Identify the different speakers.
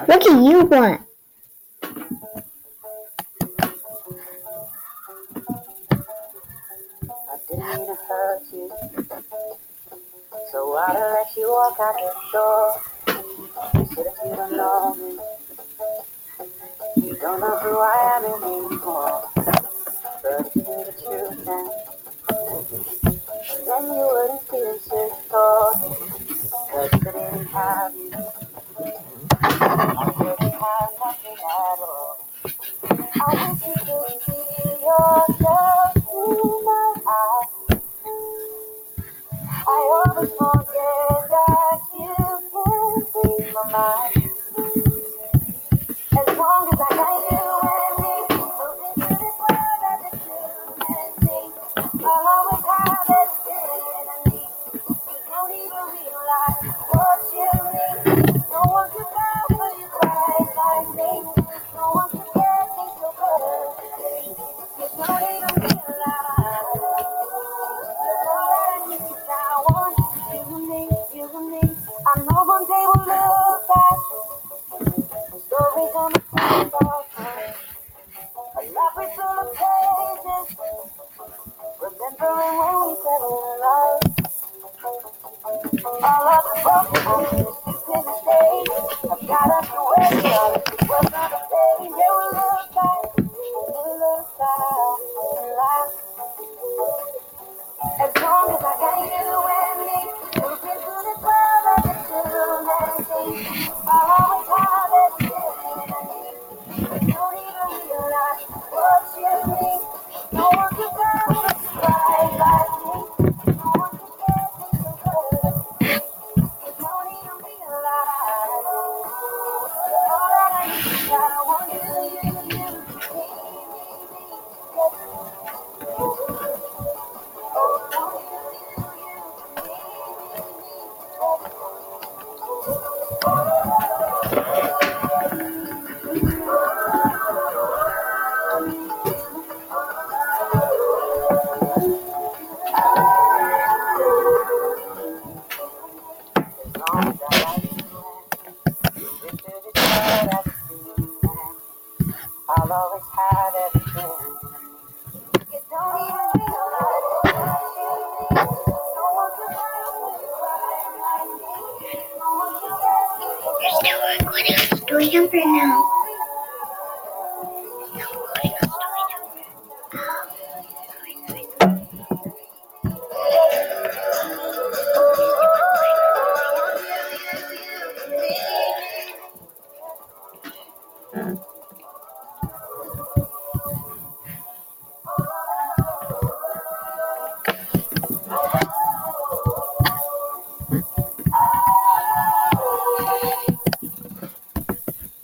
Speaker 1: What do you want?
Speaker 2: I didn't mean to hurt you, so I'd let you walk out the door. Instead of you don't know me, you don't know who I am anymore. But if you knew the truth then you wouldn't feel so cold. Cause I didn't have you, I didn't have nothing at all. I wish you could see yourself in my eyes. I always forget that you can read my mind. As long as I got you and me, moving through this world as a two can see. I'll always have everything I need. You don't even realize what you mean. No one can bow for you quite like me. No one can get me so perfectly. You don't even realize you're all that I need. I want you and me, you and me. I know one day we'll look back. Stories on the front of a library full of pages, remembering when we fell in love. All of the broken pieces in the stage have got us away. It was not a day. Yeah, we'll look back and laugh. As long as I got you and me, moving through this world as a two man team. I'll always have everything I need. You don't even realize what you mean. No one can come but you right like me. No one can get me so good. You don't even realize all that I need. I want you, as long as I like you. Moving through this world as a two-man, I'll always have everything. You don't even realize what you mean. No one can love you right like me. No one can get you so
Speaker 1: You're still recording a story number now.
Speaker 2: good.